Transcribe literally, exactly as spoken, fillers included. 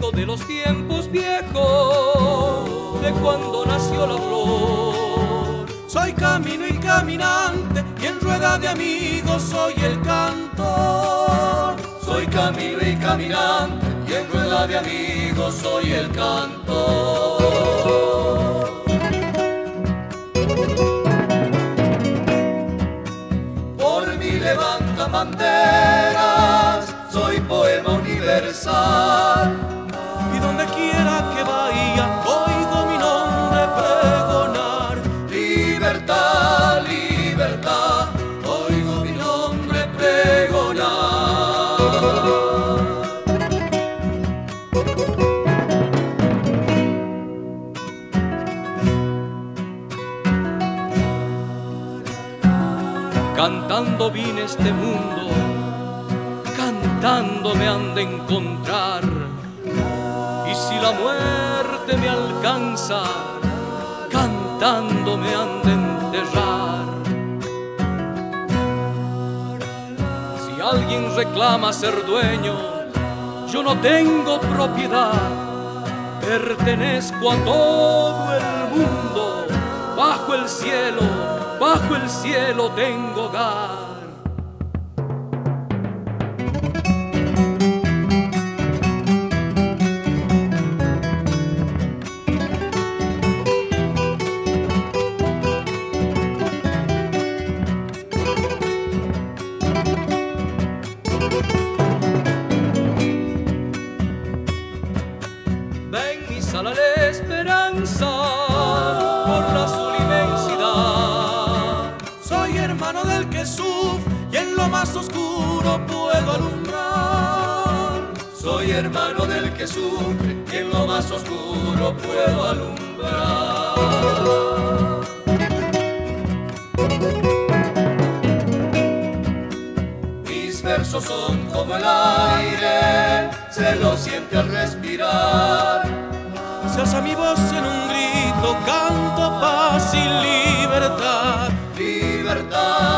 vengo de los tiempos viejos, de cuando nació la flor. Soy camino y caminante, y en rueda de amigos soy el cantor. Soy camino y caminante, y en rueda de amigos soy el cantor. Por mí levantan banderas, soy poema universal. Y donde quiera que vaya, oigo mi nombre pregonar. Libertad, libertad, oigo mi nombre pregonar. Cantando vine a este mundo, cantando me han de encontrar. Y si la muerte me alcanza, cantando me han de enterrar. Si alguien reclama ser dueño, yo no tengo propiedad. Pertenezco a todo el mundo, bajo el cielo, bajo el cielo tengo hogar. Sale la esperanza por la azul inmensidad. Soy hermano del que sufre y en lo más oscuro puedo alumbrar. Soy hermano del que sufre y en lo más oscuro puedo alumbrar. Mis versos son como el aire, se lo siente al respirar. Se alza mi voz en un grito, canto paz y libertad. Libertad.